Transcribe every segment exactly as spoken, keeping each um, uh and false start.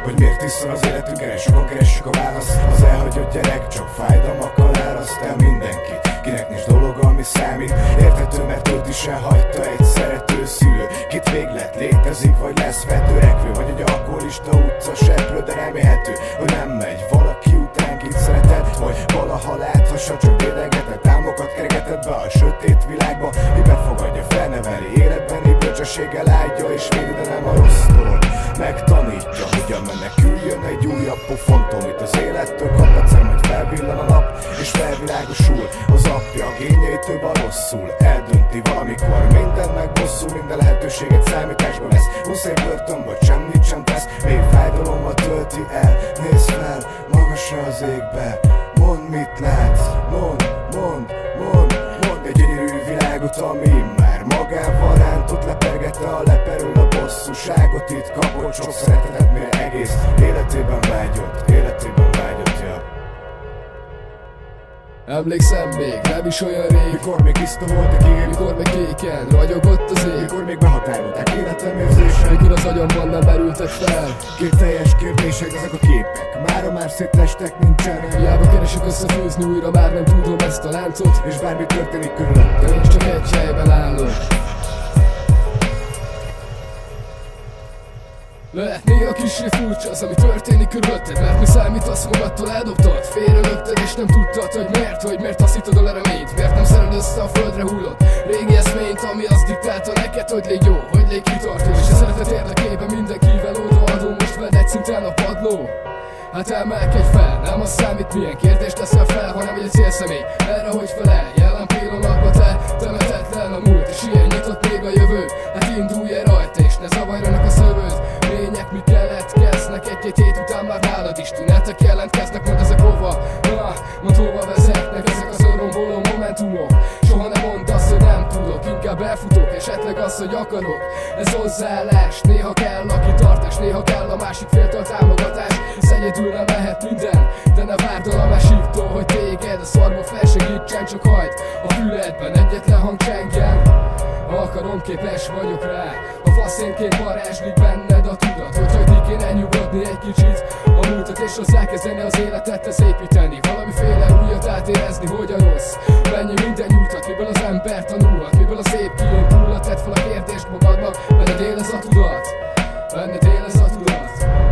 hogy miért iszol az életünkre, sokan keressük a választ. Az elhagyott gyerek csak fájdalmakkal áraszt el mindenkit, kinek nincs dolog, ami számít. Érthető, mert őt is elhagyta egy szerető szülő. Kit véglet létezik, vagy lesz vetőrekvő, vagy egy alkoholista utca seprő, de remélhető, hogy nem megy valaki után, kit szeretett, vagy valaha láthassa, csak dédelgetett, álmokat keregetett be a sötét világba. Mi befogadja, felneveli, életbeni bölcsességgel áldja, és védi, de nem a rossztól. Megtanítja, hogyan meneküljön egy újabb pofontól, mit az élettől kap egyszer, majd felvillan a nap, és felvilágosul az apja, a génjeitől a rosszul. Eldönti valamikor, minden megbosszul, minden lehetőséget számításba vesz. húsz év börtön, vagy semmit sem tesz, még fájdalommal tölti el. Nézd fel, magasra az égbe, mondd, mit látsz, mondd, mondd, mondd, mondd egy gyönyörű világot, ami már magával rántott, lepergette a leperül a bosszúságot. Itt kapott sok szeretetet, mire egész életében vágyott, életében vágyott, ja. Emlékszem még, nem is olyan rég, mikor még tiszta volt a kép, mikor még kéken ragyogott az ég, mikor még behatárolták életem érzések, mikor az agyamban nem merültek fel két teljes kérdések, ezek a képek mára már szétlestek, nincsenek. Hiába keresek összefűzni újra, már nem tudom ezt a láncot, és bármi történik körülöttem, én csak egy helyben állok. Lehet néha kissé furcsa az, ami történik körülötted, mert mi számítasz magadtól, eldobtad, félrelökted és nem tudtad, hogy miért, hogy miért taszítod a reményt, miért nem szered össze a földre hullott régi eszményt, ami azt diktálta neked, hogy légy jó, hogy légy kitartó, és a szeretet érdekében mindenkivel odaadó, most vedd egy szinten a padló. Hát emelkedj fel, nem az számít, milyen kérdést teszel fel, hanem egy célszemély erre, hogy felelj. Jelen pillanatban te temetetlen a múlt, és ilyen nyitott még a jövő. Hát indulj el rajta, és ne zavarjanak a szövőd. Lények mi keletkeznek, egy-két hét után már nálad is tünetek jelentkeznek, mondd ezek hova, ah, mondd hova vezetnek ezek az örömboló momentumok. Soha nem mondd azt, hogy nem tudok, inkább elfutok, esetleg azt, hogy akarok. Ez hozzáállás, néha kell a kitartás, néha kell a másik féltől támogatás. Ez egyedül nem lehet minden, de ne várd el a másiktól, hogy téged a szarba felsegítsen, csak hagyd a füledben egyetlen hang csengjen. Ha akarom, képes vagyok rá, a faszénként varázslik benned a tudat, hogy hagyni kéne nyugodni egy kicsit a múltat, és hozzákezdeni az életet, ez építeni valamiféle újat, átérezni, hogy a rossz mennyi minden nyújtat, miből az ember tanulhat, miből a szép kiindulhat. Tedd fel a kérdést magadnak, benned él ez a tudat, benned él ez a tudat.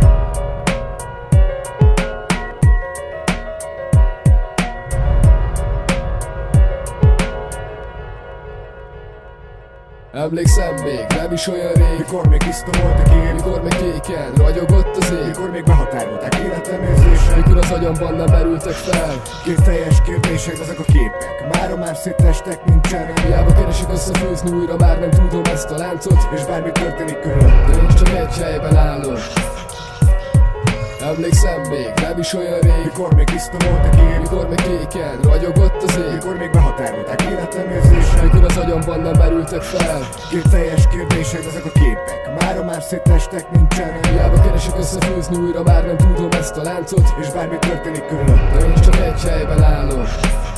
Emlékszem még, nem is olyan rég, mikor még tiszta volt a kép, mikor még kéken ragyogott az ég, mikor még behatárolták életem érzések, mikor az agyamban nem merültek fel két teljes kérdések, ezek a képek mára már szétlestek, nincsenek. Hiába keresek összefűzni újra, már nem tudom ezt a láncot, és bármi történik körülöttem, én csak egy helyben állok. Emlékszem még, nem is olyan rég, mikor még tiszta volt a kép, mikor még kéken ragyogott az ég, mikor még behatárolták életem érzések, mikor az agyamban nem merültek fel két teljes kérdések, ezek a képek mára már szétlestek, nincsenek. Hiába keresek összefűzni újra, már nem tudom ezt a láncot, és bármi történik körülöttem, én csak egy helyben állok.